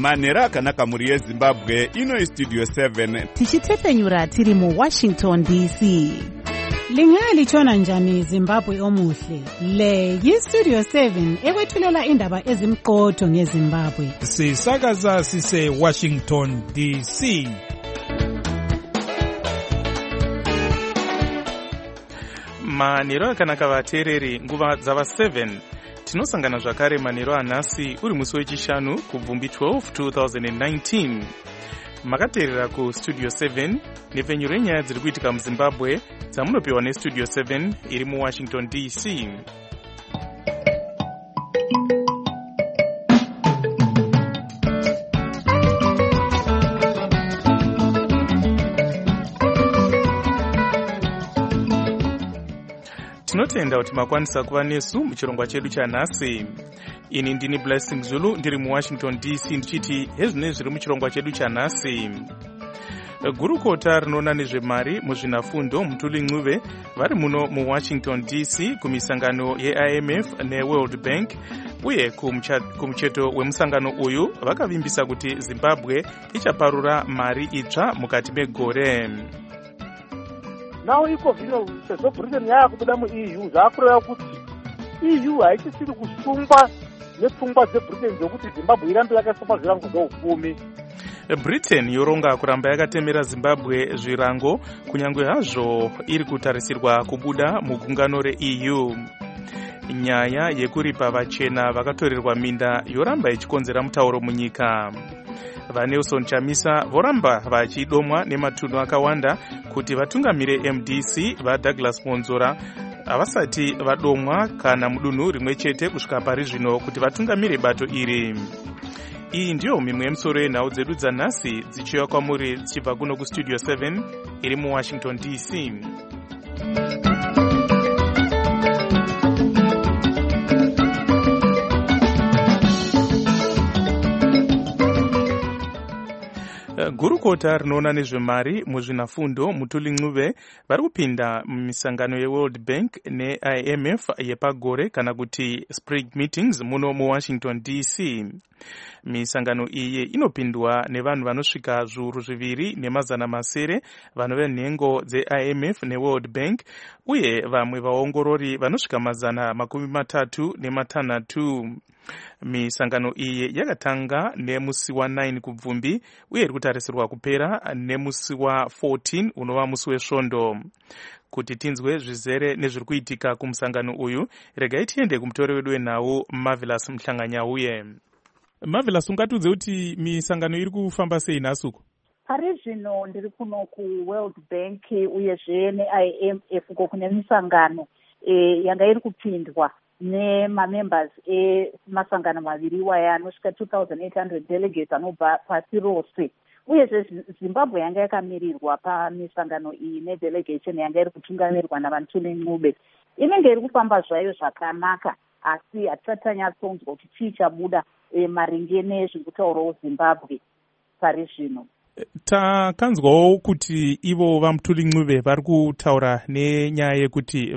manhero akanaka mhuri yezimbabwe. Ino Studio 7 tichitepfenyura tiri muWashington DC. Lingalitshona njani Zimbabwe omuhle? Le yiStudio 7 ekwethulela indaba ezimqotho ngeZimbabwe. Sisakaza sise Washington DC. Manhero akanaka vateereri, nguva dzava 7 tinosangana zvakare manhero anhasi uri musi wechishanu kubvumbi 12 2019. Makateerera kuStudio 7 nepfenyuro yenyaya dziri kuitika muZimbabwe dzamunopiwa neStudio 7 iri muWashington DC. Tinotenda kuti makwanisa kuva nesu muchirongwa chedu chanhasi. Ini ndini Blessing Zulu ndiri muWashington DC ndichiti hezvinenge zviri muchirongwa chedu chanhasi. Gurukota rinoona nezvemari muzvinafundo Mutuli Ncube vari muno muWashington DC kumisangano yeIMF neWorld Bank uye kumucheto wemusangano uyu vakavimbisa kuti Zimbabwe ichaparura mari itsva mukati megore. Nawo iko zvino sezvo Britain yakubuda muEU zvakureva kuti EU haichisiri kusungwa nepfungwa dzeBritain dzokuti Zimbabwe irambe yakasungwa zvirango zveupfumi. Britain yoronga kuramba yakatemera Zimbabwe zvirango kunyange hazvo iri kutarisirwa kubuda mugungano reEU. Nyaya yekuripa vachena vakatorerwa minda yoramba ichikonzera mutauro munyika. VaNelson Chamisa voramba vachidomwa nematunhu akawanda kuti vatungamire MDC vaDouglas Monzora havasati vadomwa kana mudunhu rimwe chete kusvika pari zvino kuti vatungamire bato iri. Iyi ndiyo mimwe yemisoro yenhau dzedu dzanhasi dzichiuya kwamuri dzichibva kuno kuStudio 7 iri muWashington DC. Gurukota rinoona nezvemari muzvinafundo Mutuli Ncube vari kupinda mumisangano yeWorld Bank neIMF yepagore kana kuti spring meetings muno muWashington DC. Misangano iyi inopindwa nevanhu vanosvika zviuru 2,900 vanhu venhengo dzeIMF neWorld Bank uye vamwe vaongorori vanosvika 336. Misangano iyi yakatanga nemusi wa9 kubvumbi uye iri kutarisirwa kupera nemusi wa14 unova musi wesvondo. Kuti tinzwe zvizere nezviri kuitika kumusangano uyu, regai tiende kumutori wedu wenhau Marvelous Mhlanganyauye. Marvelous, ungatudze kuti misangano iri kufamba sei nhasi uko? Pari zvino ndiri kuno kuWorld Bank uyezve neIMF uko kune misangano yanga iri kupindwa nemamembers emasangano maviri iwaya anosvika 2,800 delegates anobva pasi rose. Uyezve Zimbabwe yanga yakamirirwa pamisangano iyi nedelegation yanga iri kutungamirwa naMutuli Ncube. Inenge iri kufamba zvayo zvakanaka, asi hatisati tanyatsonzwa kuti chii chabuda maringe nezviri kutaurawo Zimbabwe pari zvino. Takanzwawo kuti ivo vaMutuli Ncube vari kutaura nenyaya yekuti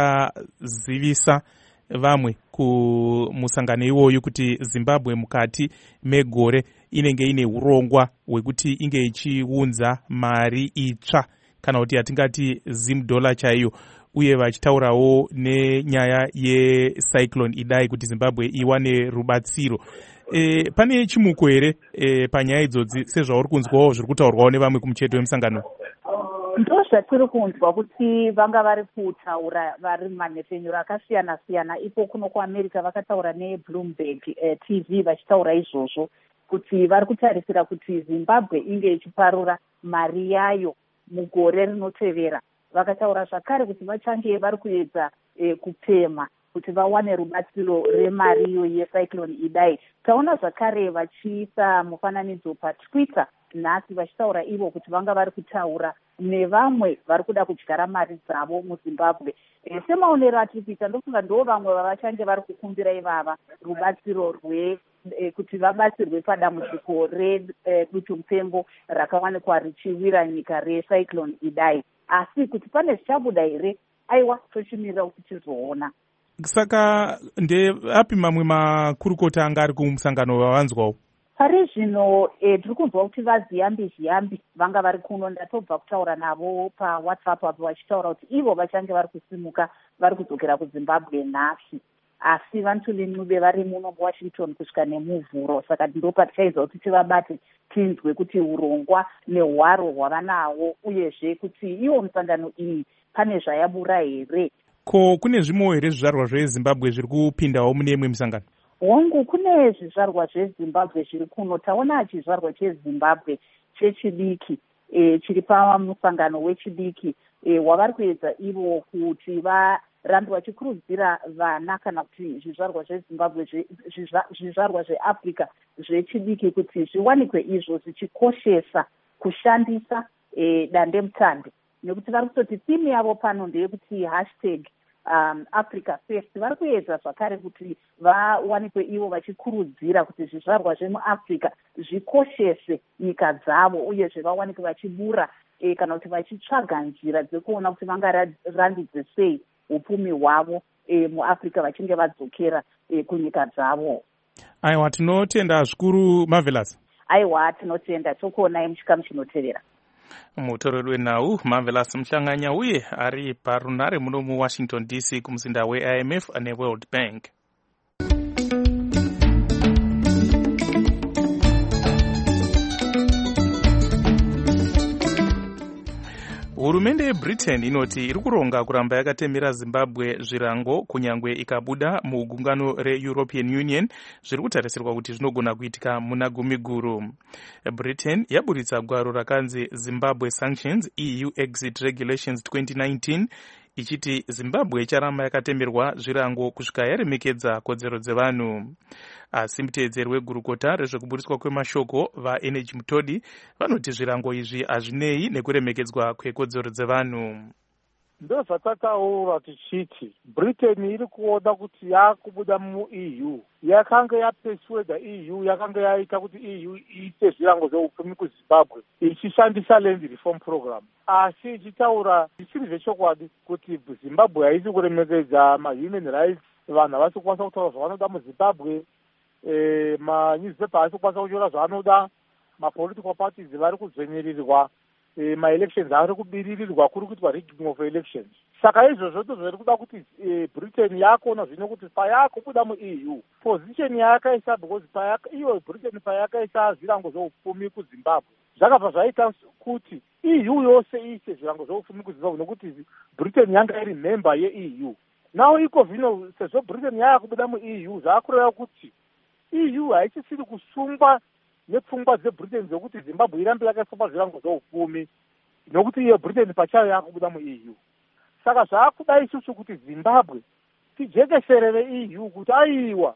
vachazivisa vamwe kumusangano iwoyu kuti Zimbabwe mukati megore inenge ine urongwa hwekuti inge ichiunza mari itsva kana kuti yatingati $0 chaiyo, uye vachitaurawo nenyaya yecyclone Idai kuti Zimbabwe iwane rubatsiro. Pane chimuko here panyaya idzodzi sezvauri kunzwawo zviri kutaurwawo nevamwe kumucheto wemusangano? Ndo zvatiri kunzwa kuti vanga vari kutaura vari manhepfenyuro akasiyana-siyana. Ipo kuno kuAmerica vakataura neBloomberg TV vachitaura izvozvo kuti vari kutarisira kuti Zimbabwe inge ichiparura mari yayo mugore rinotevera. Vakataura zvakare kuti vachange vari kuedza kupema kuti vawane rubatsiro remari iyo yecyclone Idai. Taona zvakare vachiisa mufananidzo paTwitter nhasi vachitaura ivo kuti vanga vari kutaura nevamwe vari kuda kudyara mari dzavo muZimbabwe. Semaonero atiri kuita ndofunga ndo vamwe vavachange vari kukumbira ivava rubatsiro kuti vabatsirwe padambudziko redutu mupengo rakawanikwa richiwira nyika recyclone Idai. Asi kuti pane zvichabuda here, aiwa tochimirira kuti tizoona. Saka ndeapi mamwe makurukota anga ari kumusangano wavanzwawo? pari zvino tiri kunzwa kuti vaziyambi vanga vari kuno. Ndatobva kutaura navo pawhatsapp apo vachitaura kuti ivo vachange vari kusimuka vari kudzokera kuzimbabwe nhasi, asi Vantuli Ncube vari muno muwashington kusvika nemuvhuro. Saka ndopatichaizwa kuti tivabate tinzwe kuti urongwa nehwaro hwavanawo, uyezve kuti iwo misangano iyi pane zvayabura here. Ko kune zvimwe here zvizvarwa zvezimbabwe zviri kupindawo mune imwe misangano? Hongu, kune zvizvarwa zvezimbabwe zviri kuno. Taona chizvarwa chezimbabwe chechidiki chiri pamusangano wechidiki wavari kuedza ivo kuti varambe vachikurudzira vana kana kuti zvizvarwa zvezimbabwe zvizvarwa zveafrica zvechidiki kuti zviwanikwe izvo zvichikoshesa kushandisa dandemutande, nekuti vari kutoti timu yavo pano ndeyekuti hashtag Africa First. Vari kuedza zvakare kuti vawanikwe ivo vachikurudzira kuti zvizvarwa zvemuafrica zvikoshese nyika dzavo, uyezve vawanikwe vachibura kana kuti vachitsvaga njira dzekuona kuti vangarandidze sei upfumi hwavo muafrica vachinge vadzokera kunyika dzavo. Aiwa, tinotenda zvikuru Marvelous. Aiwa, tinotenda. Tokuonai muchikamu chinotevera. Mutoreri wenhau Marvelous Muhlanganya uye ari parunare muno muWashington DC kumuzinda weIMF neWorld Bank. Hurumende yeBritain inoti iri kuronga kuramba yakatemera Zimbabwe zvirango kunyangwe ikabuda mugungano reEuropean Union zviri kutarisirwa kuti zvinogona kuitika muna Gumiguru. Britain yaburitsa gwaro rakanzi Zimbabwe Sanctions EU Exit Regulations 2019 ichiti Zimbabwe icharamba yakatemerwa zvirango kusvika yaremekedza kodzero dzevanhu. Asi muteedzeri wegurukota rezvekuburiswa kwemashoko vaEnergy Mutodi vanoti zvirango izvi hazvinei nekuremekedzwa kwekodzero dzevanhu. Ndozvatataura tichiti Britain iri kuona kuti yakubuda muEU, yakanga yapeswedha EU, yakanga yaita kuti EU iite zvirango zveupfumi kuZimbabwe ichishandisa Land Reform Program, asi ichitaura zvisiri zvechokwadi kuti Zimbabwe haisi kuremekedza mahuman rights. Vanhu havasi kukwanisa kutaura zvavanoda muZimbabwe, manewspaper havasi kukwanisa kunyora zvavanoda, mapolitical parties vari kudzvenyerirwa, ma-elections ari kubiririrwa, kuri kuitwa rigging of elections. Saka izvozvo zviri kuda kuti Britain yakuona zvino kuti payakubuda muEU position yakaisa, because iyo Britain payakaisa zvirango zveupfumi kuZimbabwe zvakabva zvaita kuti EU yose iise zvirango zveupfumi kuZimbabwe, nokuti Britain yanga iri member yeEU. Nawo iko zvino sezvo Britain yakubuda muEU zvakureva kuti EU haichisiri kusungwa nepfungwa dzeBritain dzokuti Zimbabwe irambe yakaisa zvirango zveupfumi, nokuti iyo Britain pachayo yakubuda muEU. Saka zvaakuda isusu kuti Zimbabwe tijekesere veEU kuti aiwa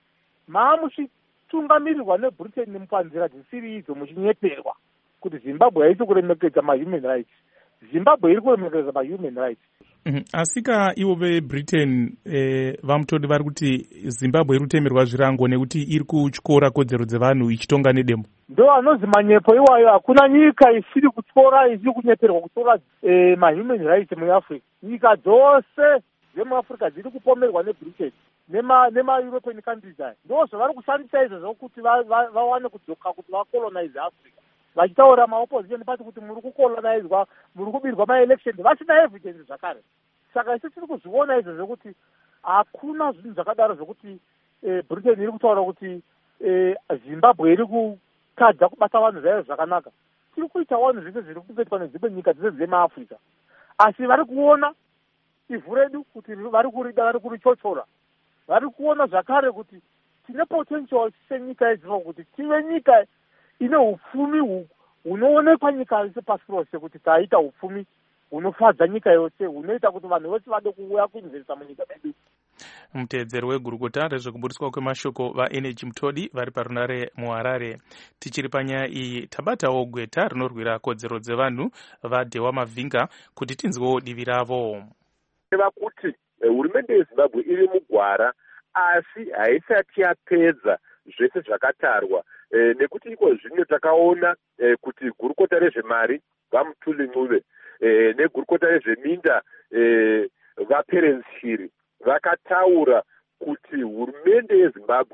maamuchitungamirirwa neBritain panzira dzisiri idzo, muchinyeperwa kuti Zimbabwe haisi kuremekedza mahuman rights. Zimbabwe iri kuremekedza mahuman rights. Asika ivo veBritain vamutodi vari kuti Zimbabwe iri kutemerwa zvirango nekuti iri kutyora kodzero dzevanhu ichitonga nedemo. Ndo anozi manyepo iwayo. Hakuna nyika isiri kutyora, isiri kunyeperwa kutyora mahuman rights muAfrica. Nyika dzose dzemuAfrica dziri kupomerwa neBritain nema-European countries aya. Ndo zvavari kushandisa izvozvo kuti vawane kudzoka kuti vacolonize Africa. Vachitaura maopposition pati kuti muri kukolonizwa, muri kubirwa ma-election, vasina evidence zvakare. Saka isi tiri kuzviona izvo zvokuti hakuna zvinhu zvakadaro zvokuti Britain iri kutaura kuti Zimbabwe iri kukadza kubata vanhu zvayo zvakanaka. Tiri kuita vanhu zvese zviri kuitwa nedzimwe nyika dzese dzemaAfrica, asi vari kuona ivhu redu kuti vari kurida, vari kurichochora. Vari kuona zvakare kuti tine potential senyika yeZimbabwe kuti tive nyika ine upfumi hunoonekwa nyika yose pasi rose, kuti taita upfumi hunofadza nyika yose, hunoita kuti vanhu vose vade kuuya kuinvesta munyika medu. Muteedzeri wegurukota rezvekuburiswa kwemashoko vaEnergy Mutodi vari parunare muHarare. Tichiri panyaya iyi tabatawo gweta rinorwira kodzero dzevanhu vaDhewa Mavhinga kuti tinzwewo divi ravo. Reva kuti hurumende yeZimbabwe iri mugwara, asi haisati yapedza zvese zvakatarwa, nekuti iko zvino takaona kuti gurukota rezvemari vaMutuli Ncube negurukota rezveminda vaPerence Shiri vakataura kuti hurumende yeZimbabwe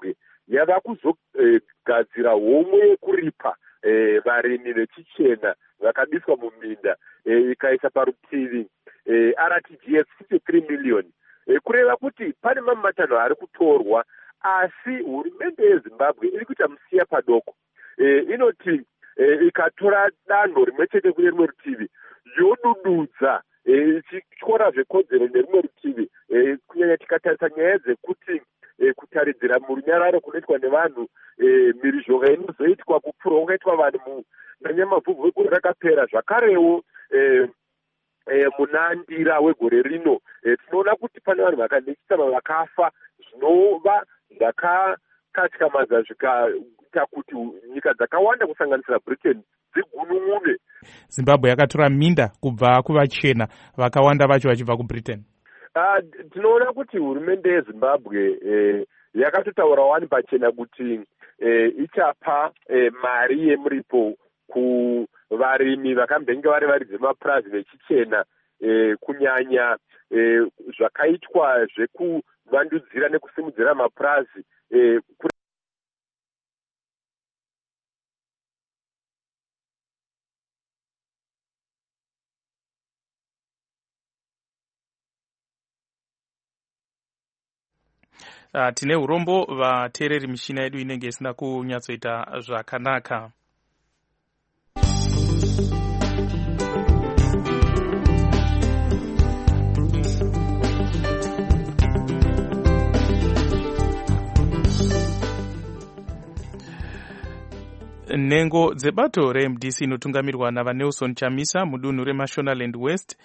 yava kuzogadzira homwe yekuripa varimi vechichena vakabiswa muminda ikaisa parutivi RTGS 53 million, kureva kuti pane mamwe matanho ari kutorwa, asi hurumende yeZimbabwe iri kuita musiya padoko. Inoti ikatora danho rimwe chete kune rimwe rutivi yodududza ichityora zvekodzero nerimwe rutivi, kunyanya tikatarisa nyaya dzekuti kutaridzira murunyararo kunoitwa nevanhu, mhirizhonga inozoitwa kupfura kungaitwa vanhu nanyamavhuvhu wegore rakapera, zvakarewo munandira wegore rino tinoona kuti pane vanhu vakanechitsama vakafa, zvinova zvakakatyamadza zvikaita kuti nyika dzakawanda kusanganisira Britain dzigunun'une. Zimbabwe yakatora minda kubva kuvachena, vakawanda vacho vachibva kuBritain. Tinoona kuti hurumende yeZimbabwe yakatotaura wani pachena kuti ichapa mari yemuripo kuvarimi vakambenge vari varidzi vemapurazi vechichena, kunyanya zvakaitwa zvekuvandudzira nekusimudzira mapurazi tine urombo vateereri mishina yedu inenge isina kunyatsoita zvakanaka. Nhengo dzebato reMDC inotungamirwa navaNelson Chamisa mudunhu reMashonaland West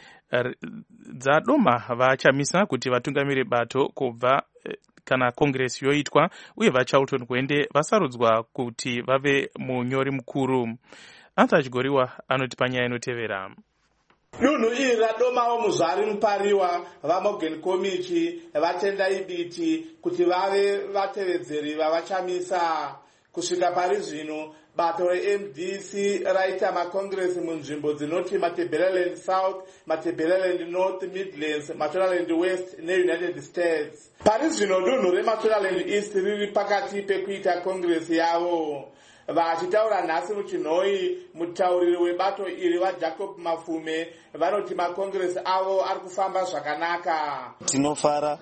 dzadoma vaChamisa kuti vatungamire bato kubva kana kongresi yoitwa, uye vaCharlton Gwende vasarudzwa kuti vave munyori mukuru. Arthur Chigoriwa anoti panyaya inotevera. Dunhu iri radomawo muzvari Mupariwa, vaMorgan Komichi, vaTendai Biti kuti vave vatevedzeri vavaChamisa. Kusvika pari zvino bato reMDC raita makongresi munzvimbo dzinoti Matabeleland South, Matabeleland North, Midlands, Mashonaland West neUnited States. Pari zvino dunhu reMashonaland East riri pakati pekuita kongresi yavo. Vachitaura nhasi muchinhoi, mutauriri webato iri waJacob Mafume vanoti makongresi avo ari kufamba zvakanaka. Tinofara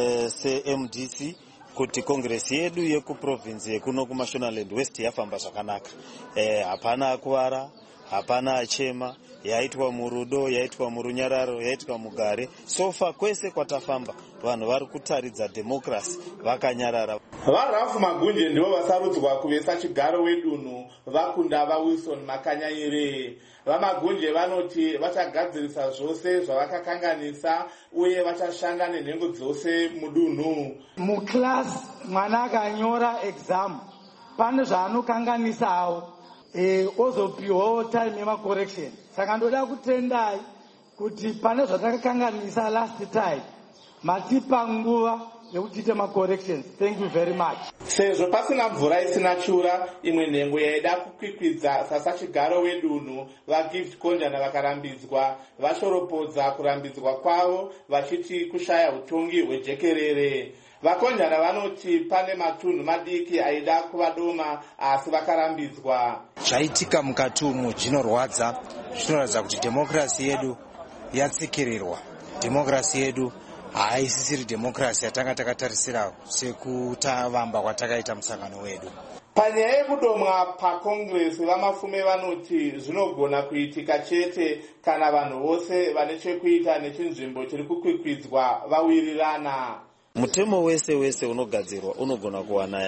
seMDC kuti kongresi yedu yekuprovinsi yekuno kuMashonaland West yafamba zvakanaka. Hapana akuvara, hapana achema, yaitwa murudo, yaitwa murunyararo, yaitwa mugare. Sofa kwese kwatafamba vanhu vari kutaridza democracy vakanyarara. VaRalph Magunje ndivo vasarudzwa kuvesa chigaro wedunhu vakunda vaWilson Makanyanyire. VaMagunje vanoti vachagadzirisa zvose zvavakakanganisa uye vachashanda nenhengo dzose mudunhu. Muklasi mwana akanyora exam pane zvaanokanganisawo ozopiwawo time yemacorrection. Saka ndoda kutendai kuti pane zvatakakanganisa last time matipa nguva yekuchita macorrections. Thank you very much. Sezvo pasina mvura isina chura, imwe nhengo yaida kukwikwidza sasachigaro wedunhu vaGift Konjana vakarambidzwa, vashoropodza kurambidzwa kwavo vachiti kushaya utongi hwejekerere. VaKonjana vanoti pane matunhu madiki aida kuvadoma asi vakarambidzwa. Zvaitika mukati umu zvinorwadza, zvinoratidza kuti demokrasi yedu yatsikirirwa. Demokrasi yedu haisisiri demokrasi yatanga takatarisira sekutavamba kwatakaita musangano wedu. Panyaya yekudomwa pakongresi, vaMafume vanoti zvinogona kuitika chete kana vanhu vose vane chekuita nechinzvimbo chiri kukwikwidzwa vawirirana. Mutemo wese unogadzirwa unogona kuwana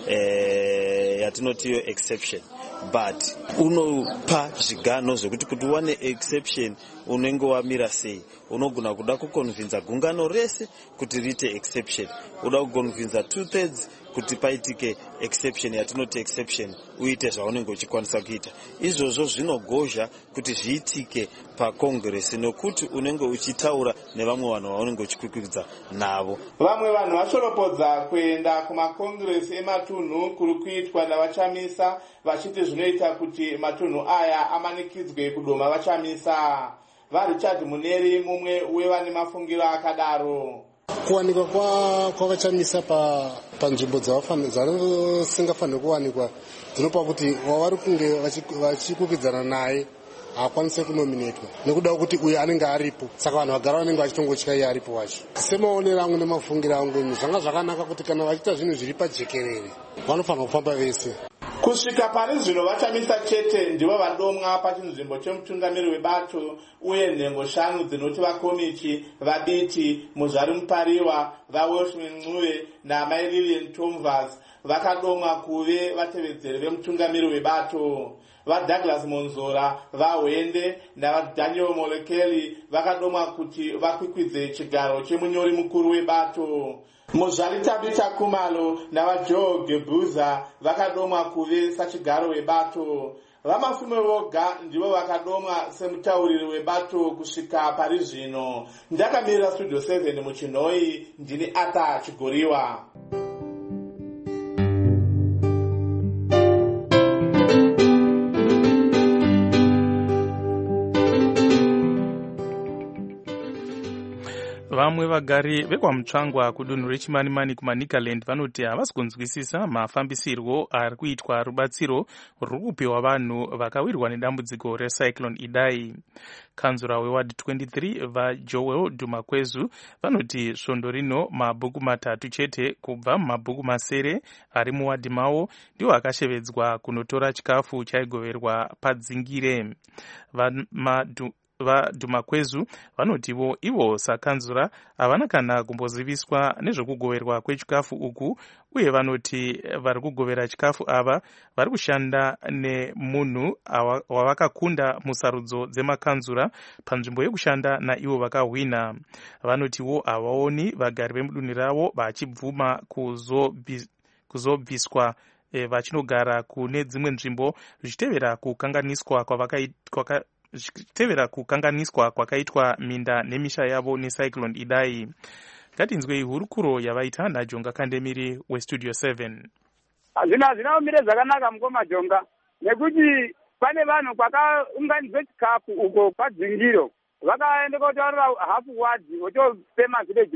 yatinotiyo exception, but unopa zvigano zvekuti kuti uwane exception unenge wamira sei. Unogona kuda kukonvinza gungano rese kuti riite exception, uda kukonvinza 2/3 kuti paitike exception yatinoti exception uite zvaunenge uchikwanisa kuita. Izvozvo zvinogozha kuti zviitike pakongresi nekuti unenge uchitaura nevamwe vanhu vaunenge uchikwikwidza navo. Vamwe vanhu vashoropodza kuenda kumakongresi ematunhu kuri kuitwa navaChamisa vachiti zvinoita kuti matunhu aya amanikidzwe kudoma vaChamisa. VaRichard Muneri mumwe wevane mafungiro akadaro. kuwanikwa kwavachamisa panzvimbo dzavasingafaniri kuwanikwa dzinopa kuti wavari kunge vachikukidzana naye haakwanise kunominetwa nekuda kuti uyo anenge aripo, saka vanhu vagara vanenge vachitongotya iye aripo wacho. Semaonero angu nemafungiro angu zvanga zvakanaka kuti kana vachiita zvinhu zviri pajekerere vanofanira kufamba vese. Kusvika pari zvino vachamisa chete ndivo vadomwa pachinzvimbo chemutungamiri webato uye nhengo 5 dzinoti vakomichi, vabiti, muzvari mupariwa, vaWelshman Ncube naMai Lillian Tomvas vakadomwa kuve vatevedzeri vemutungamiri webato. VaDouglas Monzora, vaHwende navaDaniel Molekeli vakadomwa kuti vakwikwidze chigaro chemunyori mukuru webato. Muzvari Tabitha Khumalo navaJoe Gebuza vakadomwa kuve sachigaro webato. Vamafume voga ndivo vakadomwa semutauriri webato kusvika pari zvino. Ndakamirira Studio 7 muChinoi, ndini Ata Chigoriwa. Vamwe vagari vekwamutsvangwa kudunhu rechimanimani kumaNicaland vanoti havasi kunzwisisa mafambisirwo ari kuitwa rubatsiro rwuri kupiwa vanhu vakawirwa nedambudziko recyclone Idai. Kanzura weward 23 vaJoel Dumakwezu vanoti svondo rino mabhuku 3 chete kubva mumabhuku 7 ari muwadhi mavo ndiwo akashevedzwa kunotora chikafu chaigoverwa padzingire. VaDumakwezu vanotivo ivo sakanzura havana kana kumboziviswa nezvekugoverwa kwechikafu uku, uye vanoti vari kugovera chikafu ava vari kushanda nemunhu wavakakunda musarudzo dzemakanzura panzvimbo yekushanda naivo vakahwina. Vanotivo havaoni vagari vemudunhu ravo vachibvuma kuzobviswa vachinogara kune dzimwe nzvimbo zvichitevera kukanganiswa kwakaitwa minda nemisha yavo necyclone Idai. Ngatinzwei hurukuro yavaita naJonga Kandemiri weStudio 7. Hazvina umire zvakanaka mukoma Jonga, nekuti pane vanhu kwakaunganidzwe chikafu uko padzingiro vakaenda kotaurira half ward votope mavillage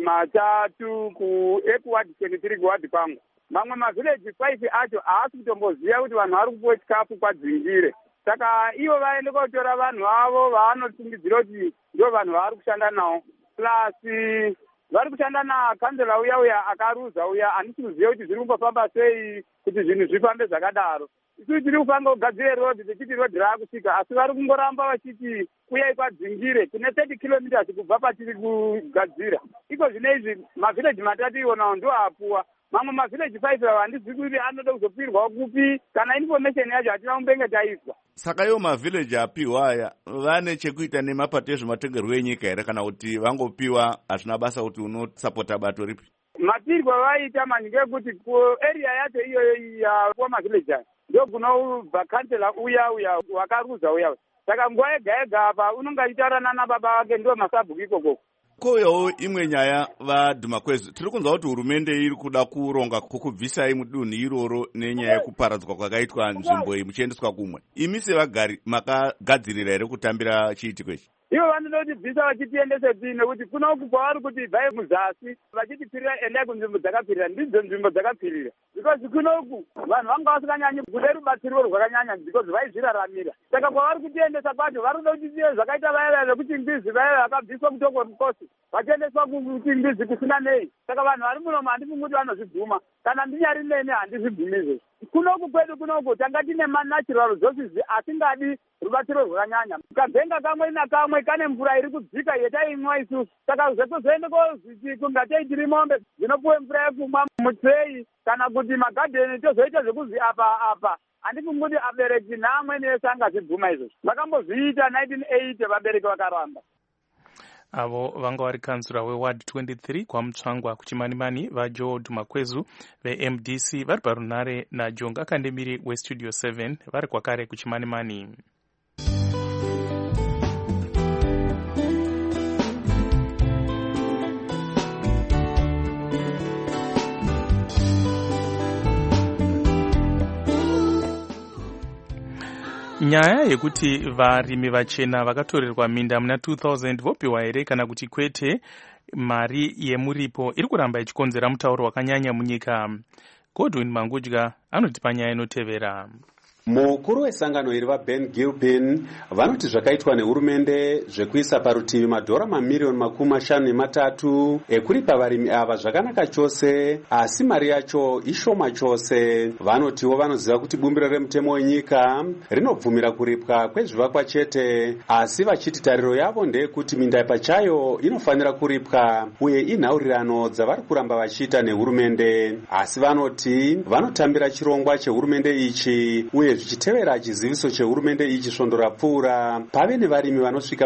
3 kuEquard 23 kuward kwangu. Mamwe mavillage 5 acho haasi kutomboziva kuti vanhu vari kupuwa chikafu kwadzingire. Saka ivo vaende kotora vanhu vavo vaanotungidzira kuti ndio vanhu vaari kushanda navo. Plus vari kushanda nakanzela uya akaruza uya, handisi kuziva kuti zviri kumbofamba sei kuti zvinhu zvifambe zvakadaro. Isusu tiri kufanga kugadzira road tichiti road raakusvika, asi vari kungoramba vachiti uyai kwadzingire kune 30 kilometers kubva patiri kugadzira. Iko zvine izvi mavillage 3 iwonawo ndo apuwa. Mamwe mavillage 5 ava handizivi kuti anoda kuzopirwa kupi, kana information yacho hatina kumbenge taiswa. Saka iwo mavillage apiwa aya vane chekuita nemapato ezvematongerwo enyika here, kana kuti vangopiwa hazvina basa kuti unosapota bato ripi? Matirwa vaita manyika ekuti area yacho iyoyo yapuwa mavillage aya ndio kunobva kansela uya wakaruza uya. Saka nguva yega yega apa unonge achitaurana nababa vake ndio masabhuku ikoko. Koyawo imwe nyaya vaDumakwezu, tiri kunzwa kuti hurumende iri kuda kuronga kukubvisai mudunhu iroro nenyaya yekuparadzwa kwakaitwa nzvimbo iyi muchiendeswa kumwe. Imi sevagari makagadzirira here kutambira chiitiko ichi? Ivo vanoda kutibvisa vachitiendese pii, nekuti kunoku kwavari kuti bvai muzasi vachitipfirira endai kunzvimbo dzakapfirira, ndidzo nzvimbo dzakapfirira. Because kunoku vanhu vanga vasinganyanyi kude rubatsiro rwakanyanya because vaizviraramira. Saka kwavari kutiendesa kwacho vari kuda kuti zvakaita vaya vekuchingwizi vaya vakabviswa kutoko mukosi vachiendeswa kuchingwizi kusina nei. Saka vanhu vari munomu handifungi kuti vanozvibvuma, kana ndinyari nene handizvibvumizve. Kunoku kwedu kunoku tanga tine manatural resources asingadi rubatsiro rwakanyanya. Kavenga kamwe nakamwe kane mvura iri kudzika yetaimwa isusu. Saka zvekuzoende kozviti kungatei tiri mombe dzinopuwe mvura yekumwa mutrei kana kuti magadheni tozoita zvekuzi apa. Handifungi kuti abereki neamweni ese angazvibvuma izvozvo. Vakambozviita 1980 vabereki vakaramba. Avo vanga vari kanzura weward 23 kwamutsvangwa kuchimanimani vaJoel Dumakwezu veMDC vari parunhare naJonga Kandemiri weStudio 7 vari kwakare kuchimanimani. Nyaya yekuti varimi vachena vakatorerwa minda muna 2000 vopiwa here kana kuti kwete mari yemuripo iri kuramba ichikonzera mutauro wakanyanya munyika. Godwin Mangudya anotipa nyaya inotevera. Mukuru wesangano iri vaBen Gilpin vanoti zvakaitwa nehurumende zvekuisa parutivi madhora mamiliyoni 53 ekuripa varimi ava zvakanaka chose, asi mari yacho ishoma chose. Vanotiwo vanoziva kuti bumbiro remutemo wenyika rinobvumira kuripwa kwezvivakwa chete, asi vachiti tariro yavo ndeyekuti minda pachayo inofanira kuripwa uye inhaurirano dzavari kuramba vachiita nehurumende. Asi vanoti vanotambira chirongwa chehurumende ichi uye zvichitevera chiziviso chehurumende ichi svondo rapfuura, pave nevarimi vanosvika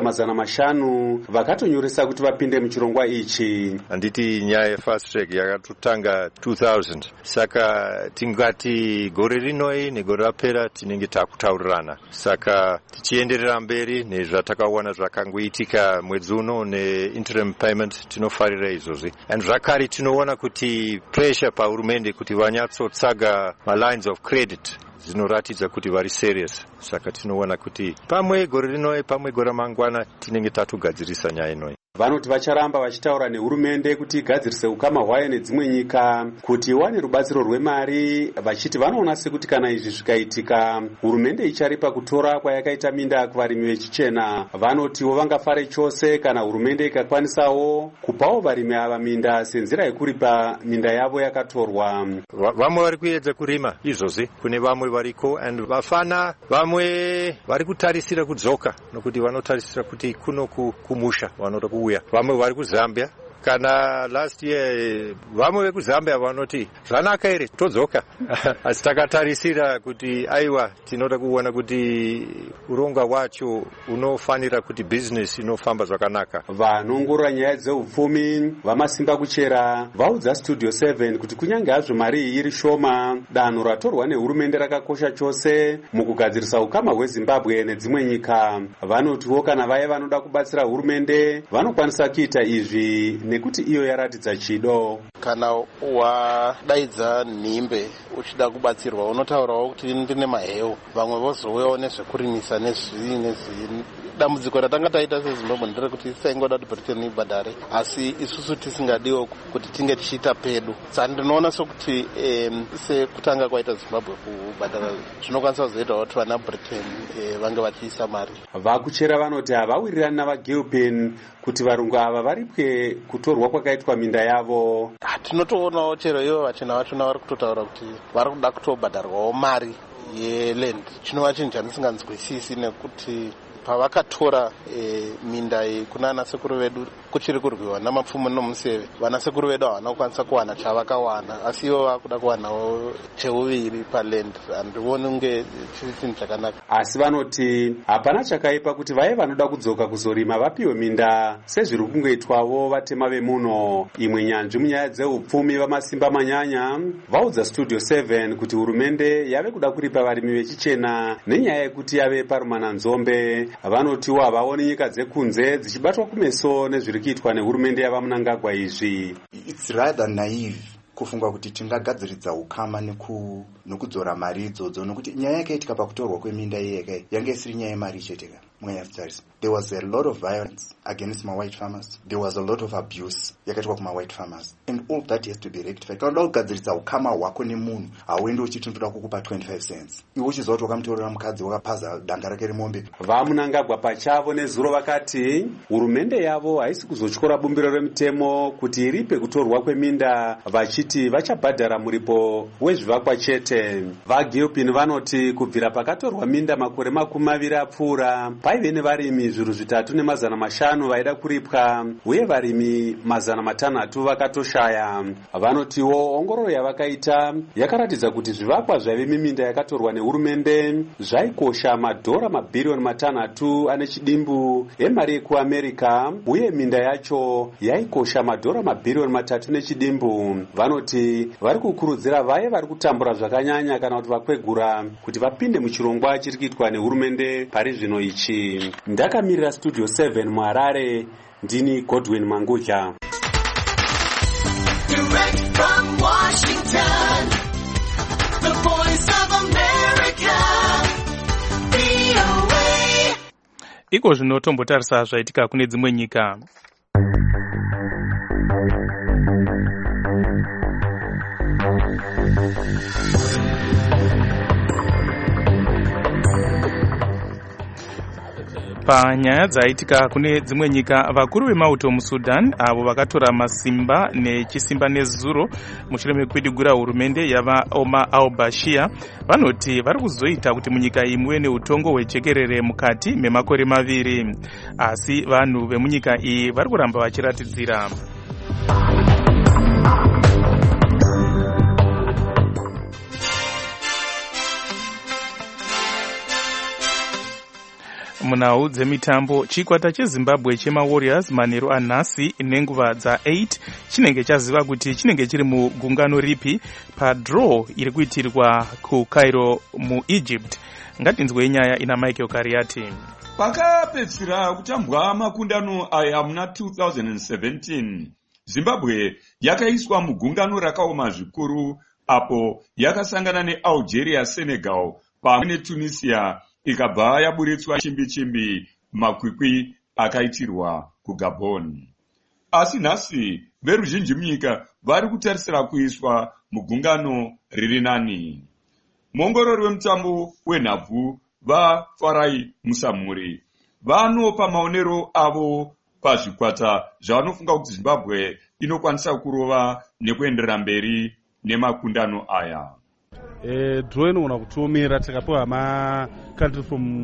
500 vakatonyoresa kuti vapinde muchirongwa ichi. Handiti nyaya yefast track yakatotanga 2000, saka tingati gore rinoi negore rapera tinenge takutaurirana, saka tichienderera mberi nezvatakaona zvakangoitika mwedzi uno neinterim payment tinofarira izvozvi. And zvakare tinoona kuti pressure pahurumende kuti vanyatsotsaga malines of credit zvinoratidza kuti vari serious, saka tinoona kuti pamwe gore rinoi pamwe gore mangwana tinenge tatogadzirisa nyaya inoi. Vanoti vacharamba vachitaura nehurumende kuti igadzirise ukama hwayo nedzimwe nyika kuti iwane rubatsiro rwemari, vachiti vanoona sekuti kana izvi zvikaitika hurumende icharipa kutora kwayakaita minda kuvarimi vechichena. Vanotiwo vangafare chose kana hurumende ikakwanisawo kupawo varimi ava minda senzira yekuripa minda yavo yakatorwa. Vamwe vari kuedza kurima izvozvi, kune vamwe variko, and vafana vamwe vari kutarisira kudzoka nokuti vanotarisira kuti kuno kumusha vanoda kuuya. Vamwe vari kuZambia, kana last year vamwe vekuzambia vanoti zvanaka ere todzoka asi takatarisira kuti aiwa tinoda kuona kuti uronga wacho unofanira kuti business inofamba zvakanaka. Vanongorora nyaya dzeupfumi vamasimba kuchera vaudza Studio 7 kuti kunyange hazvo mari iri shoma, danho ratorwa nehurumende rakakosha chose mukugadzirisa ukama hweZimbabwe nedzimwe nyika. Vanotiwo kana vaye vanoda kubatsira hurumende vanokwanisa kuita izvi nekuti iyo yaratidza chido. Kana wadaidza nhimbe uchida kubatsirwa unotaurawo kuti ndine maheu, vamwe vozouyawo nezvekurimisa nezvii. Dambudziko ratanga taita seZimbabwe nderekuti saingoda kuti Britain ibhadhare, asi isusu tisingadiwo kuti tinge tichiita pedu. Saka ndinoona sokuti sekutanga kwaita Zimbabwe kubhadhara zvinokwanisa kuzoitawo kuti vana Britain vange vachiisa mari. Vakuchera vanoti havawirirani navaGilpin kuti varungu ava varipwe kutorwa kwakaitwa minda yavo. Tinotoonawo chero ivo vachena vachona vari kutotaura kuti vari kuda kutobhadharwawo mari yeland. Chinova chinhu chandisinganzwisisi nekuti pavakatora minda iyi kuna anasekuru vedu kuchiri kurwiwa namapfumo nomuseve, vanasekuru vedu havana kukwanisa kuwana chavakawana, asi ivo vakuda kuwanawo cheuviri paland. Handioni unge chiri chinhu chakanaka. Asi vanoti hapana chakaipa kuti vaye vanoda kudzoka kuzorima vapiwe minda sezviri kungoitwawo vatema vemuno. Imwe nyanzvi munyaya dzeupfumi vamasimba manyanya vaudza Studio 7 kuti hurumende yave kuda kuripa varimi vechichena nenyaya yekuti yave parumana nzombe. Vanotiwo havaoni nyika dzekunze dzichibatwa kumeso nezviri kuitwa nehurumende yava Mnangagwa izvi. It's rather naive kufunga kuti tingagadziridza ukama nekudzora mari idzodzo, nokuti nyaya yakaitika pakutorwa kweminda iyekai yange isiri nyaya yemari chete. There was a lot of violence against my white farmers. There was a lot of abuse yakaitwa kuma white farmers, and all that has to be rectified. Kana kugadziridza ukama hwako nemunhu hauendi uchiti ndoda kukupa 25 cents iwe uchizoti wakamutorera mukadzi wakapaza danga rake remombe. VaMnangagwa pachavo nezuro vakati hurumende yavo haisi kuzotyora bumbiro remutemo kuti iripe kutorwa kweminda, vachiti vachabhadhara muripo wezvivakwa chete. VaGilpin vanoti kubvira pakatorwa minda makore 20 apfuura paive nevarimi 3,500 vaida kuripwa uye varimi 600 vakatoshaya. Vanotiwo ongororo yavakaita yakaratidza kuti zvivakwa zvaive miminda yakatorwa nehurumende zvaikosha madhora mabhiriyoni 6 ane chidimbu emari yekuAmerica uye minda yacho yaikosha madhora mabhiriyoni 3 nechidimbu. Vanoti vari kukurudzira vaye vari kutambura zvakanyanya kana kuti vakwegura kuti vapinde muchirongwa chiri kuitwa nehurumende pari zvino ichi. Ndakamirira Studio 7 muHarare, ndini Godwin Mangudya. Direct from Washington, the voice of America, VOA. Iko zvinotombotarisa zvaitika kune dzimwe nyika. Panyaya dzaitika kune dzimwe nyika, vakuru vemauto muSudan avo vakatora masimba nechisimba nezuro mushure mekupindigura hurumende yavaOmar al-Bashir vanoti vari kuzoita kuti munyika iyi muve neutongo hwejekerere mukati memakore 2, asi vanhu vemunyika iyi vari kuramba vachiratidzira. Munhau dzemitambo, chikwata cheZimbabwe chemaWarriors manheru anhasi nenguva dza8 chinenge chaziva kuti chinenge chiri mugungano ripi padraw iri kuitirwa kuCairo muEgypt. Ngatinzwe nyaya ina Michael Kariati. Pakapedzisira kutambwa makundano aya muna 2017, Zimbabwe yakaiswa mugungano rakaoma zvikuru apo yakasangana neAlgeria, Senegal pamwe neTunisia ikabva yaburitswa chimbi makwikwi akaitirwa kuGabon. Asi nhasi veruzhinji munyika vari kutarisira kuiswa mugungano riri nani. Muongorori wemutambo wenhabvu vaFarai Musamuri vanopa maonero avo pazvikwata zvavanofunga kuti Zimbabwe inokwanisa kurova nekuenderera mberi nemakundano aya. Draw inogona kutiomera tikapiwa country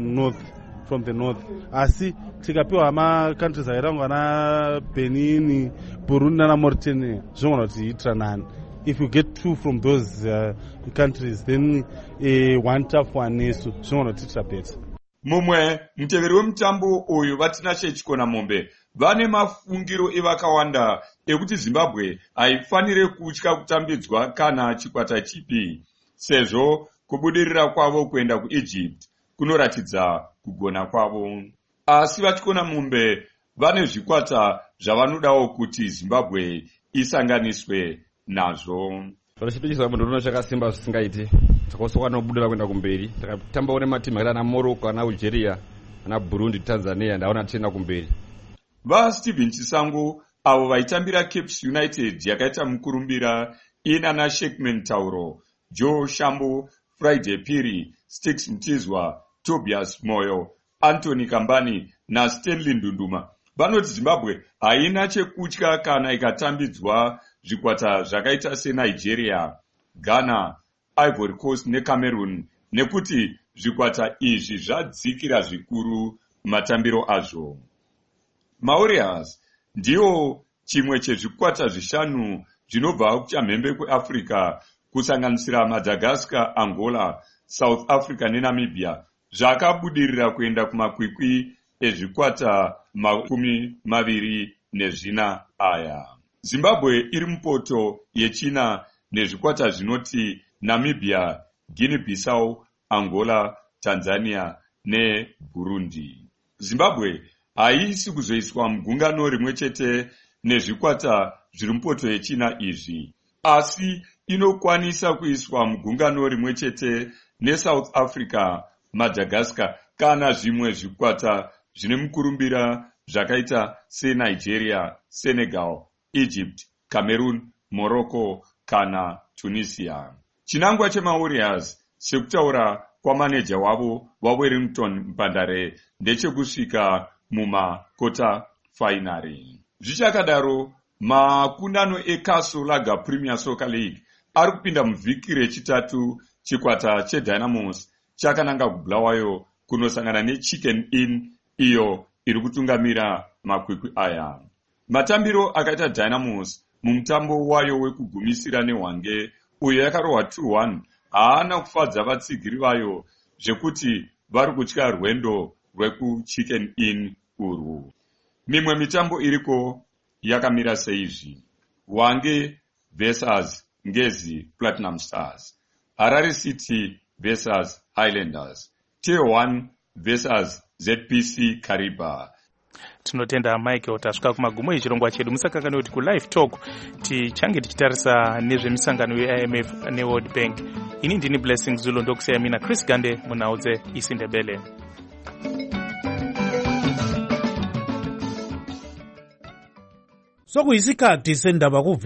from the north, asi tikapiwa countries akaitangwa na Benin, Burundi na Mauritania zvinogona kutiitira nani. If you get 2 from those countries, then one tough one nesu zvinogona kutiitira better. Mumwe muteveri wemutambo uyu vatinashe chikona mombe vane mafungiro evakawanda ekuti Zimbabwe haifanire kutya kutambidzwa kana chikwata chipi, sezvo kubudirira kwavo kuenda kuEgypt kunoratidza kugona kwavo. Asi vachikona mombe vane zvikwata zvavanodawo kuti Zimbabwe isanganiswe nazvo. Zvachipikiswa munhu runo chakasimba zvisingaiti. Takosokwa nobudira kuenda kumberi. Takatamba one matimu akaita na Morocco na Algeria na Burundi, Tanzania ndaona tienda kumberi. Stephen Chisango avo vaitambira Cape United yakaita mukurumbira ina na Sheikman Tauro, Joe Shambo, Friday Piri, Sticks Mtizwa, Tobias Moyo, Anthony Kambani na Stanley Ndunduma vanoti Zimbabwe haina chekutya kana ikatambidzwa zvikwata zvakaita seNigeria, Ghana, Ivory Coast neCameroon, nekuti zvikwata izvi zvadzikira zvikuru matambiro azvo. Mauritius ndiwo chimwe chezvikwata 5 zvinobva kuchamhembe kweAfrica kusanganisira Madagascar, Angola, South Africa neNamibia zvakabudirira kuenda kumakwikwi ezvikwata 24 aya. Zimbabwe iri mupoto yechina nezvikwata zvinoti Namibia, Guinea-Bissau, Angola, Tanzania neBurundi. Zimbabwe haisi kuzoiswa mugungano rimwe chete nezvikwata zviri mupoto yechina izvi, asi inokwanisa kuiswa mugungano rimwe chete neSouth Africa, Madagascar kana zvimwe zvikwata zvine mukurumbira zvakaita seNigeria, Senegal, Egypt, Cameroon, Morocco kana Tunisia. Chinangwa chemaWarriors sekutaura kwamaneja wavo waWellington Mpandare ndechekusvika mumakota fainari. Zvichakadaro, makundano eCastle Lager Premier Soccer League ari kupinda muvhiki rechitatu. Chikwata cheDynamos chakananga kuBulawayo kunosangana neChicken Inn iyo iri kutungamira makwikwi aya. Matambiro akaita Dynamos mumutambo wayo wekugumisira neHwange uyo yakarohwa 2-1 haana kufadza vatsigiri vayo zvekuti vari kutya rwendo rwekuChicken Inn urwu. Mimwe mitambo iriko yakamira seizvi: Hwange versus Ngezi Platinum Stars, Harare City versus Highlanders, T1 versus ZPC Kariba. Tinotenda Michael tasvika kumagumo echirongwa chedu. Musakangane kuti kuLive Talk tichange tichitarisa nezvemisangano yeIMF neWorld Bank. Ini ndini Blessing Zulu ndokusiyana mina Chris Gande munhau dzeIsindebele. Sokuyisikhathi sendaba